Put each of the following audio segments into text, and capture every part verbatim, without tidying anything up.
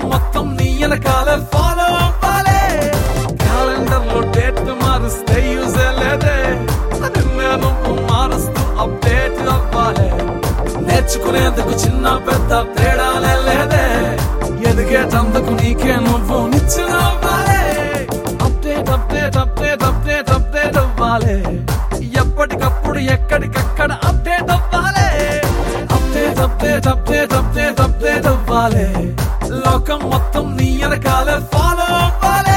మొత్తం నీ వెనకాలే ఫాలో అవ్వాలి. క్యాలెండర్ లో డేట్ మారుస్తే యూజే లేదే, నిన్నే నువ్వు మారుస్తూ అప్డేట్ అవ్వాలి. నేర్చుకునేందుకు చిన్న పెద్ద తేడాలే లేదే, ఎదిగేటందుకు నీకే నువ్వు నిచ్చిన అవ్వాలి. Update update update update update అవ్వాలి. ఎప్పటికప్పుడు ఎక్కడికక్కడ అప్డేట్ అవ్వాలి. Update update update update update అవ్వాలి. లోకం మొత్తం నీ వెనకాలే ఫాలో అవ్వాలి.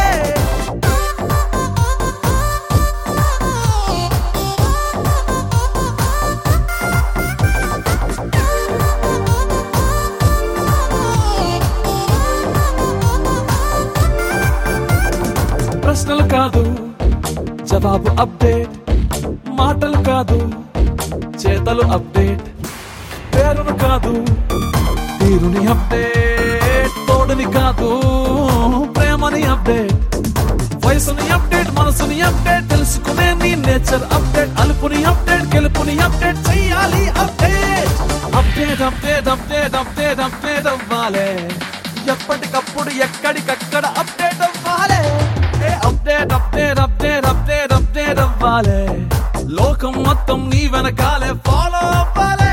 ప్రశ్నలు కాదు జవాబు అప్డేట్, మాటలు కాదు చేతలు అప్డేట్, పేరును కాదు తీరుని అప్డేట్, తోడుని కాదు ప్రేమని అప్డేట్, వయసుని అప్డేట్, మనసుని అప్డేట్, తెలుసుకునే నీ నేచర్ అప్డేట్, అలుపుని అప్డేట్, గెలుపుని అప్డేట్ చెయ్యాలి. Update update update update update update అవ్వాలి. ఎప్పటికప్పుడు ఎక్కడికక్కడ అప్డేట్ అవ్వాలి. Update update update update update అవ్వాలి. లోకం మొత్తం నీ వెనకాలే ఫాలో అవ్వాలి.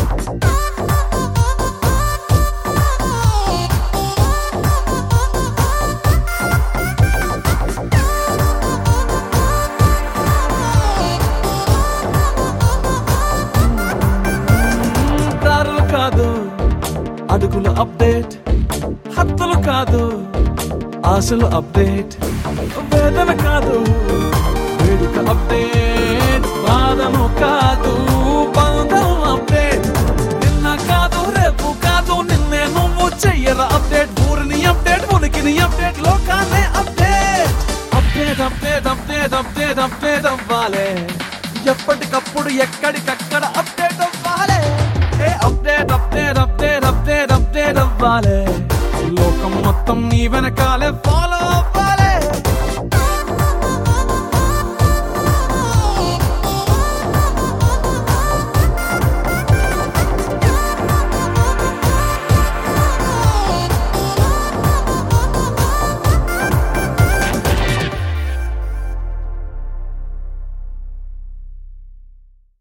దారులు కాదు అడుగులు అప్డేట్, హద్దులు కాదు ఆశలు అప్డేట్, వేదన కాదు వేడుక అప్డేట్, బాధను కాదు బంధం అప్డేట్, నిన్న కాదు రేపు కాదు నిన్నే నువ్వు చెయ్యరా అప్డేట్, ఊరిని అప్డేట్, ఉనికిని అప్డేట్, లోకాన్ని update. Update update update update update అవ్వాలి. ఎప్పటికప్పుడు ఎక్కడికక్కడ అప్డేట్ అవ్వాలి. Update update update update update అవ్వాలి. లోకం మొత్తం నీ వెనకాలే ఫాలో అవ్వాలి.